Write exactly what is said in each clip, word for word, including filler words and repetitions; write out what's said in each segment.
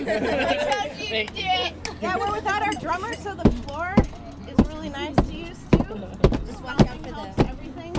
Yeah, we're without our drummer, so the floor is really nice to use too. Just watch out for this. Everything.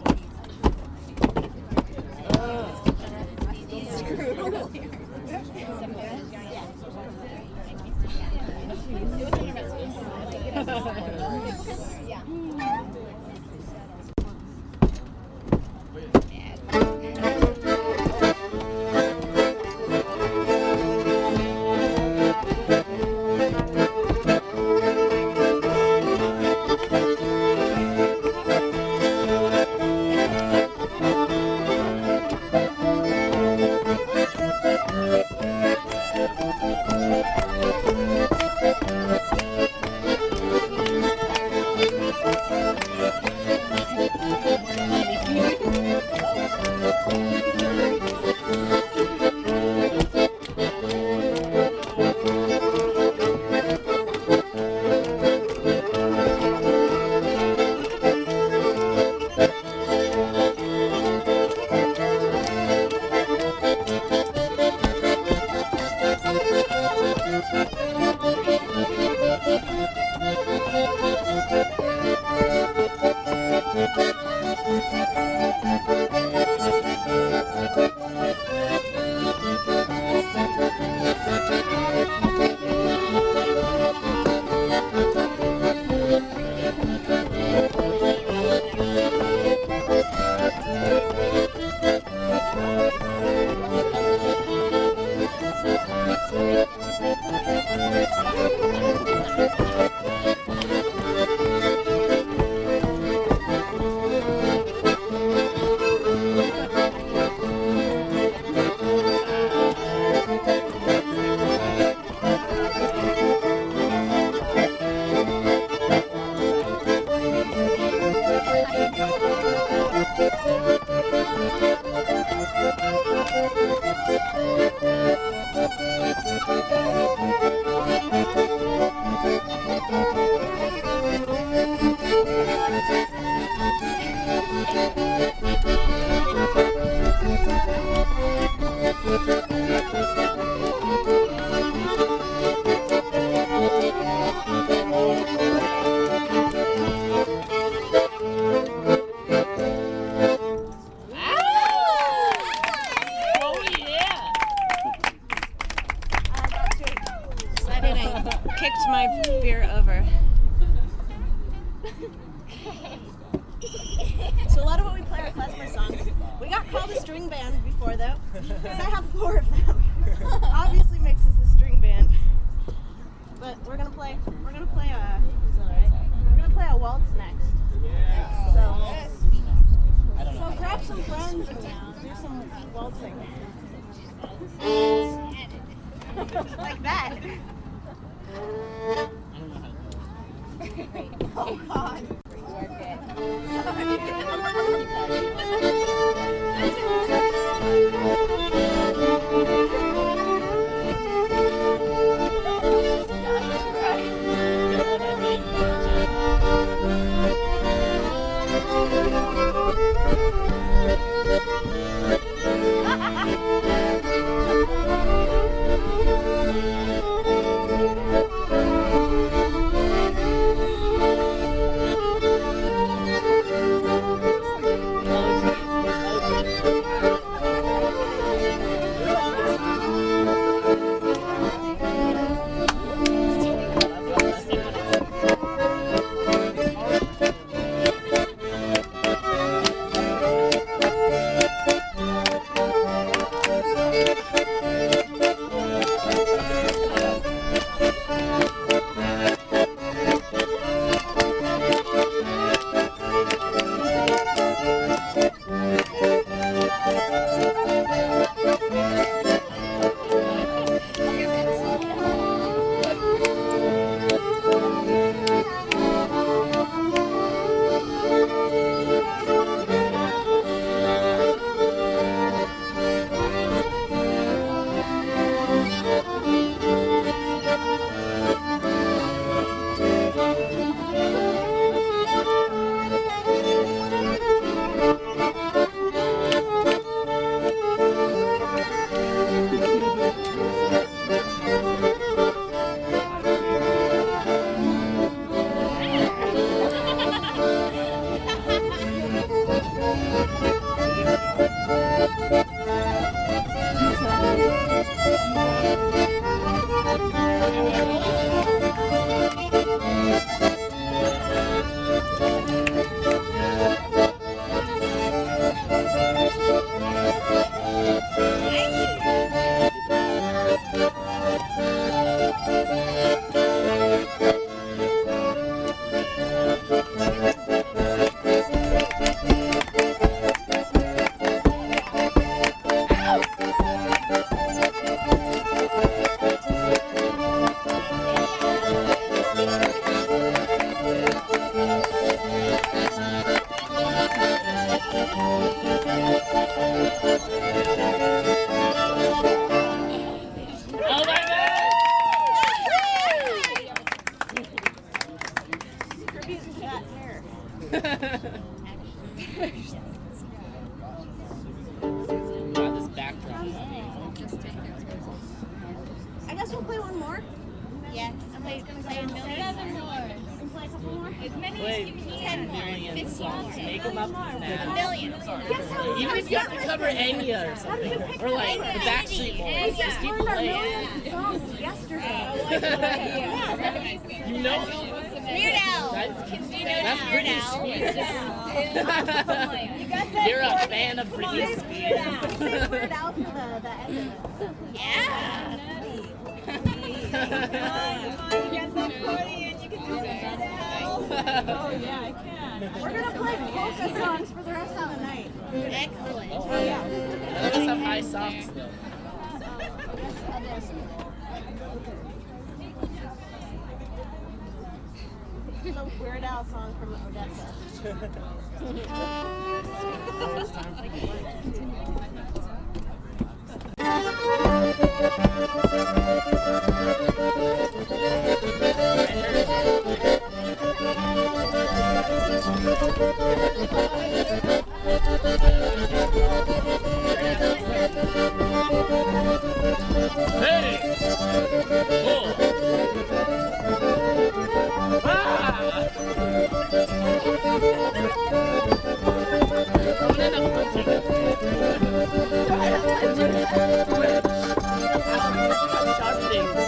Like that. Oh God. Work it. I guess we'll play one more. Yes. Play, play a million. Seven more. And play a couple more. As many Play as you can. Ten more. million songs. Make them up A now. million. Even if you have to cover Enya or something. Or like the Backstreet Boys. Just keep playing. Songs yesterday. You know? Weird Al. That's, Kids do know that's Weird Britney Al. Spears. You're a fan of Britney Save Spears. Weird Al for the, the end of it. Yeah. Oh yeah, I can. We're gonna play polka songs for the rest of the night. Excellent. Oh, yeah. None of us have high socks, though. It's a Weird Al song from Odessa. It's time for Hey! Oh! Ah! I'm in a sharp things.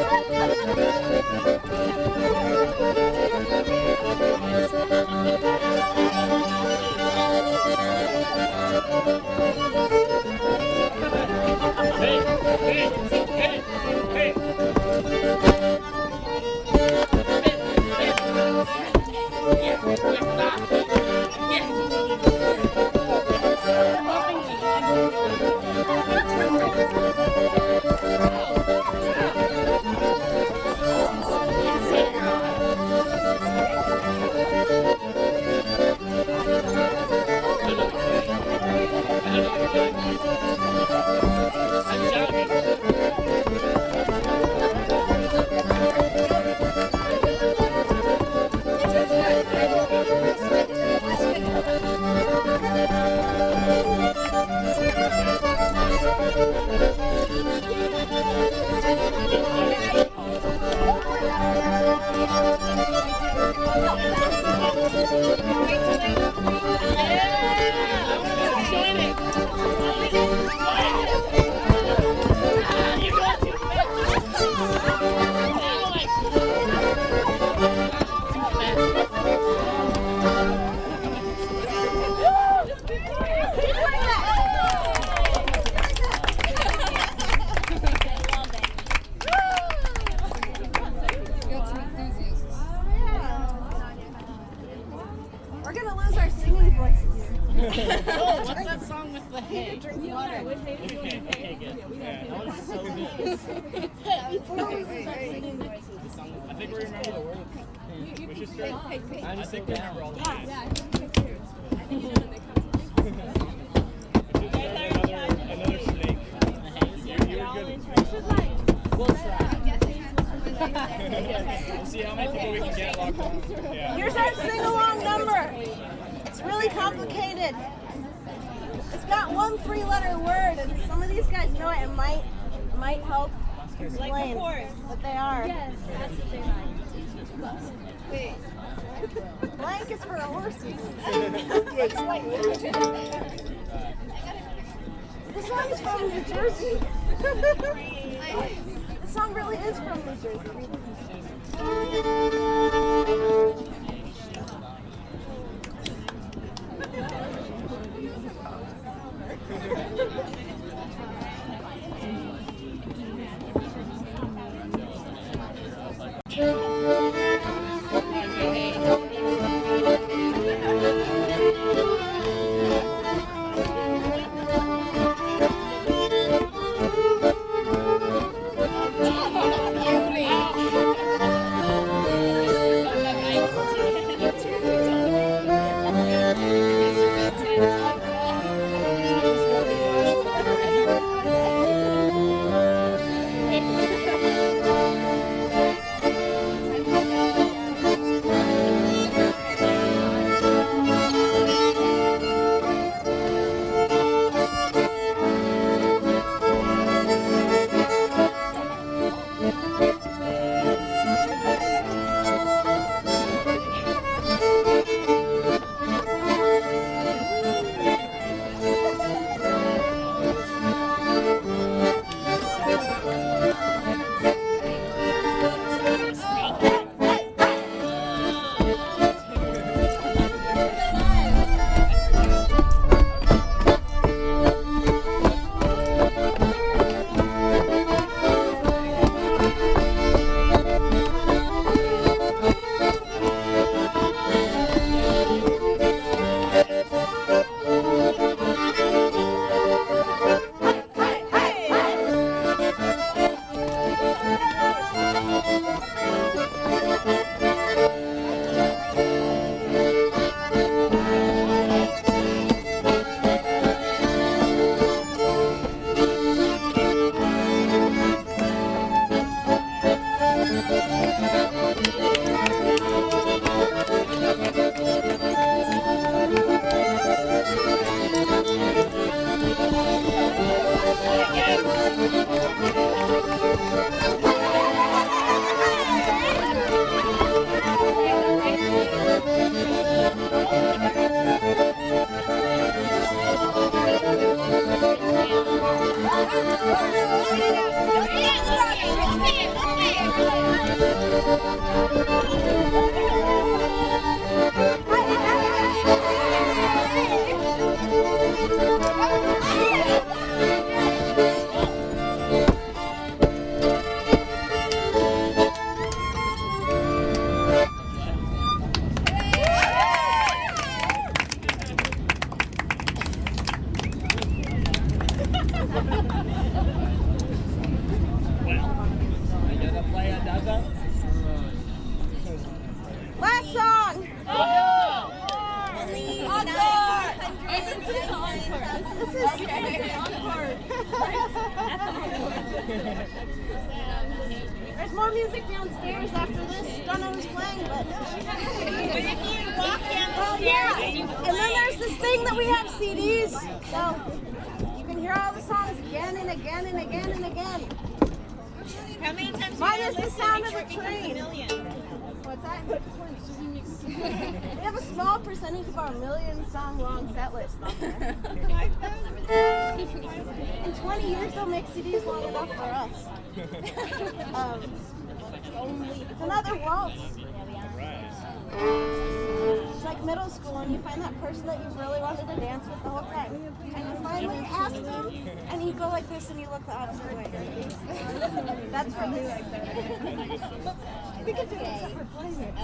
Hey, hey, hey, hey. Yeah, We're gonna lose our singing voices. Oh, what's that song with the hay? Drink water. Okay, okay, good. Yeah, that one's so good. Before we lose our singing voices. The song, I think we remember the words. We should start. I'm I so think we down. remember all the Yeah, names. yeah, I think pictures. I think you know when they come to Another, another snake. The hay's here. You were good. We'll try. We'll see how many people we can get locked on. Yeah. Here's our sing-along number. It's really complicated. It's got one three-letter word, and some of these guys know it. It might might help explain what they are. Yes, that's what they like. Wait. Blank is for a horses. This song is from New Jersey. This song really is from New Jersey. Last song. This is There's more music downstairs after this. Don't know who's playing, but oh, yeah. And then there's this thing that we have C Ds, so you can hear all the songs again and again and again and again. How many times Minus the sound of the becomes a train. million? What's that? We have a small percentage of our million song long set list on there. In twenty years, they'll make C Ds long enough for us. Um, it's another waltz. It's like middle school and you find that person that you really wanted to dance with the whole time. And you finally ask them and you go like this and you look the opposite way. That's what they like. We could do it except for playing it.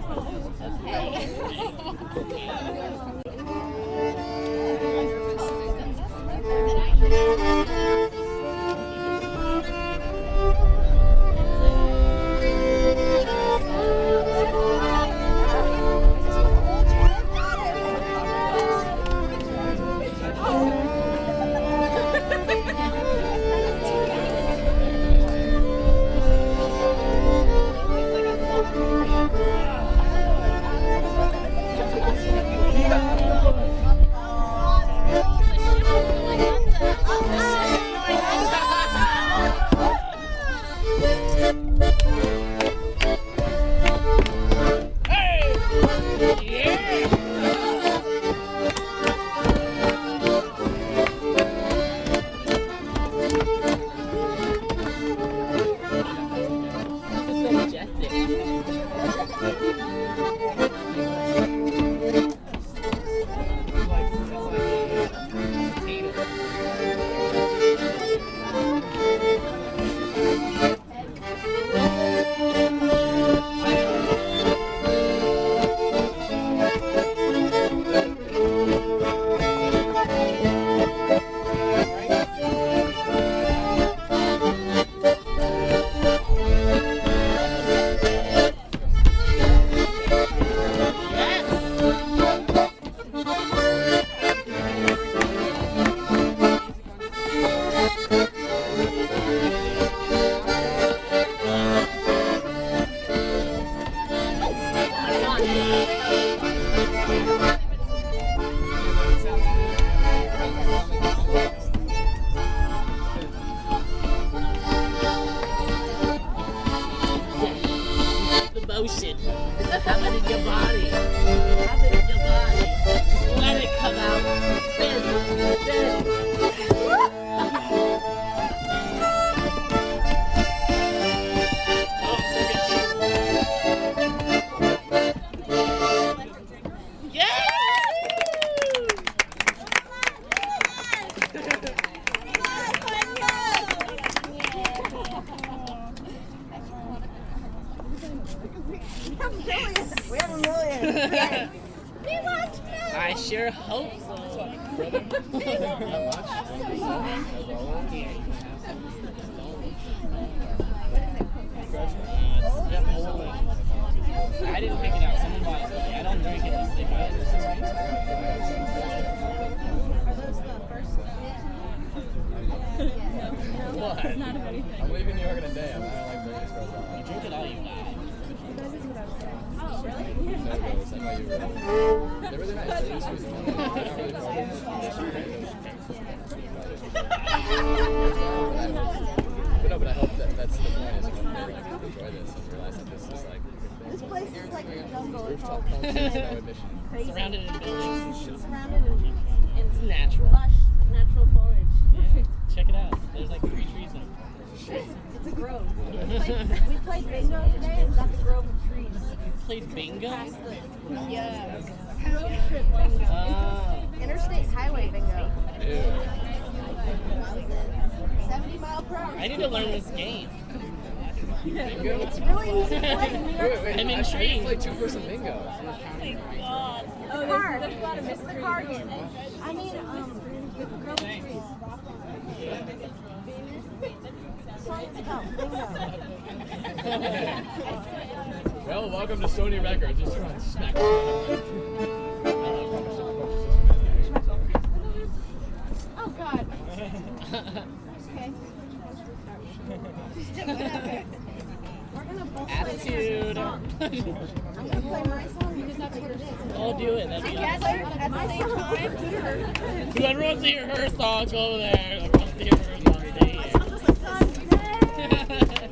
Motion. Have it in your body. Have it in your body. Just let it come out. Spin. Spin. We have a million. Yes. We want million. I sure hope so. I didn't pick it out. Someone bought it. I don't drink it unless they buy it. Are those the first? What? I'm leaving New York in a day. I'm not like Vegas girls. You drink it all you got. Oh, really? They're really nice. They're just sweet. They're not really surrounded in buildings. It's surrounded in, It's in natural. lush natural foliage. Yeah. Check it out. There's like three trees in it. It's a grove. We played, we played bingo today and got the grove of trees. Played bingo? Past the Yeah. road trip bingo. Ah. Interstate highway bingo. Ew. seventy mile per hour. I need to learn this game. Bingo? It's really easy to play in New York Wait, wait, I'm I- I intrigued. play two-person bingo. God. Oh, card. There's a lot of miss the card game. I mean, um, the grove of trees. Song's about bingo. Well, welcome to Sony Records. Just trying to smack it. Oh, God. Okay. We're gonna both play Attitude. song. I'm gonna play my song because that's what it is. I'll do it. That'd be Together awesome. at the same time. Whoever wants to hear her song, go over there. Whoever wants to hear her song, stay here. Song is the sun.